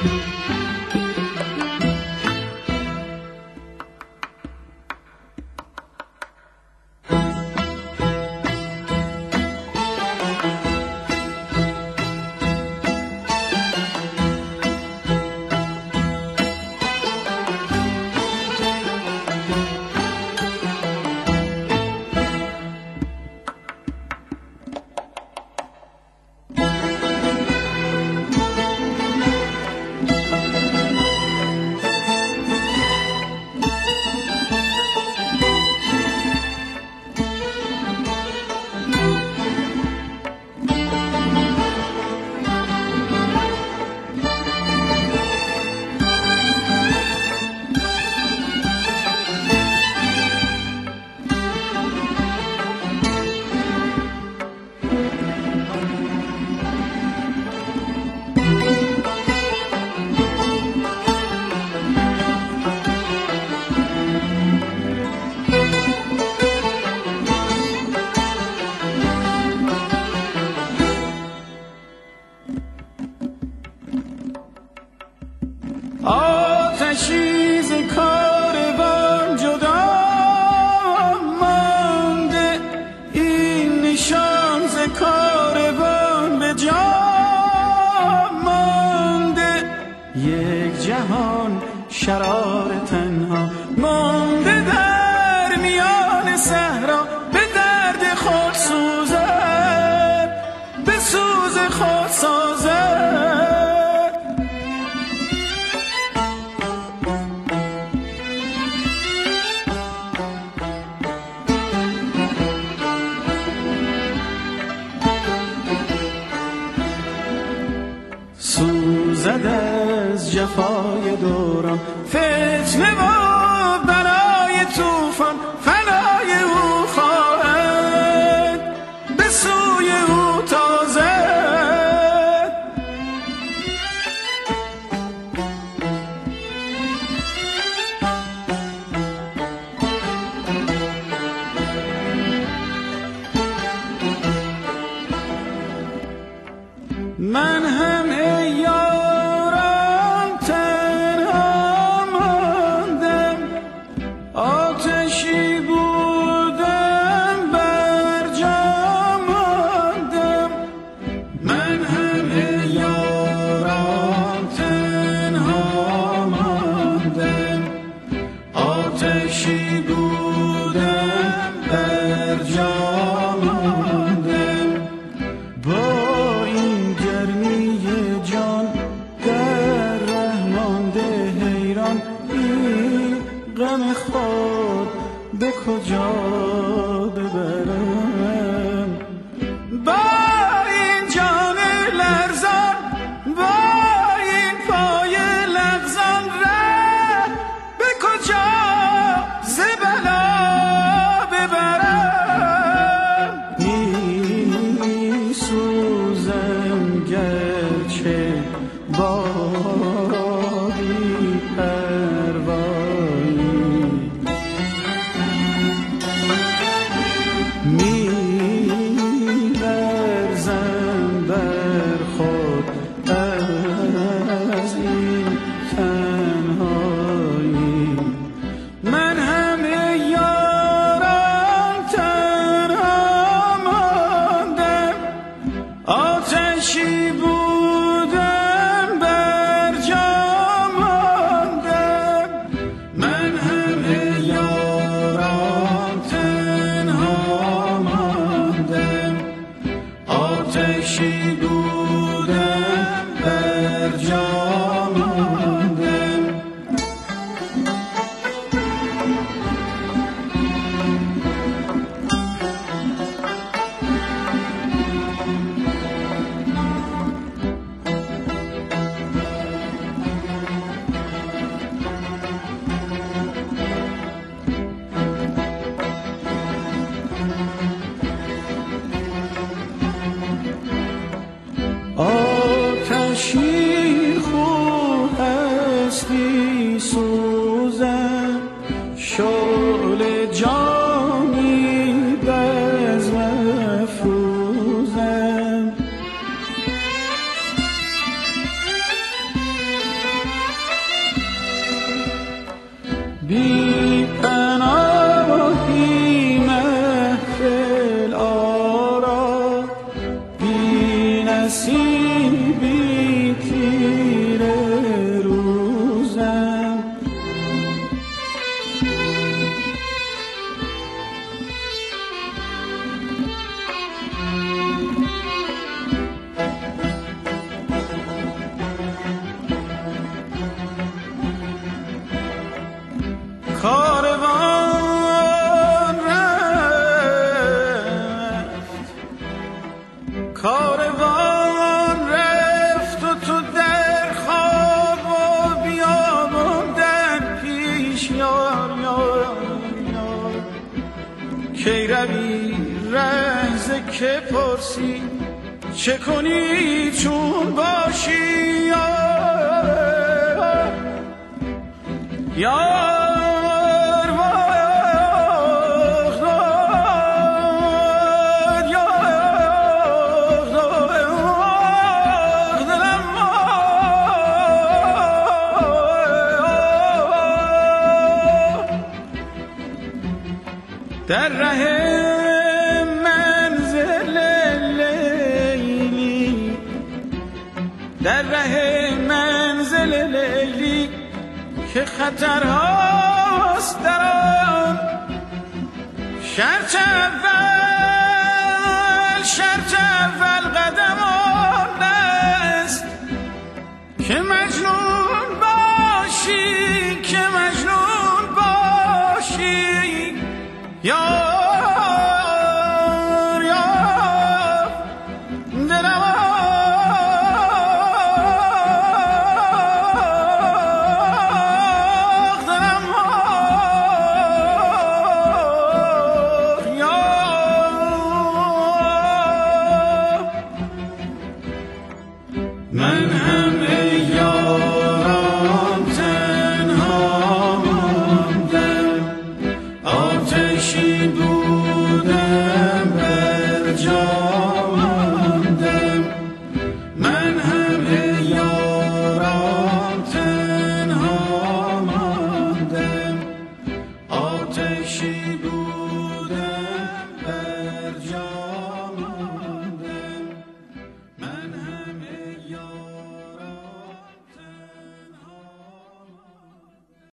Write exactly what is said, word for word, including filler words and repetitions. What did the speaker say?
آتشی ز کاروان جدا مانده، این نشان ز کاروان به جا مانده. یک جهان شرار تنها مانده در میان صحرا، به درد خود سوزد، به سوز خود سازد. سوزد از جفای دوران، فتنه و بلای طوفان، فنای او خواهد، به سوی او تازد. من هم ای یاران تنها ماندم، آتشی بودم بر جا ماندم. من هم ای یاران تنها ماندم، آتشی بودم بر جا ماندم. با غم خود به کجا ببرم؟ با این جان لرزان، با این پای لغزان، ره به کجا ز بلا ببرم؟ می سوزم گرچه با بی پروایی، می لرزم بر خود از این تنهایی. من همه یاران تنها ماندم، آتشی بودم بر جا ماندم. من همه یاران تنها ماندم، آتشی بودم بر جا ماندم. آتشی خود هستی سوزم، شعله جانی بزم افروزم. بی پناهی محفل آرا، بی نصیبی تیره روزم. کاروان رفت کاروان رفت و تو در خواب و بیابان در پیش یار یار یار. کی روی رهزه که پرسی چه کنی چون باشی یار یار. در ره منزل لیلی، در ره منزل لیلی که خطرهاست در آن، شرط اول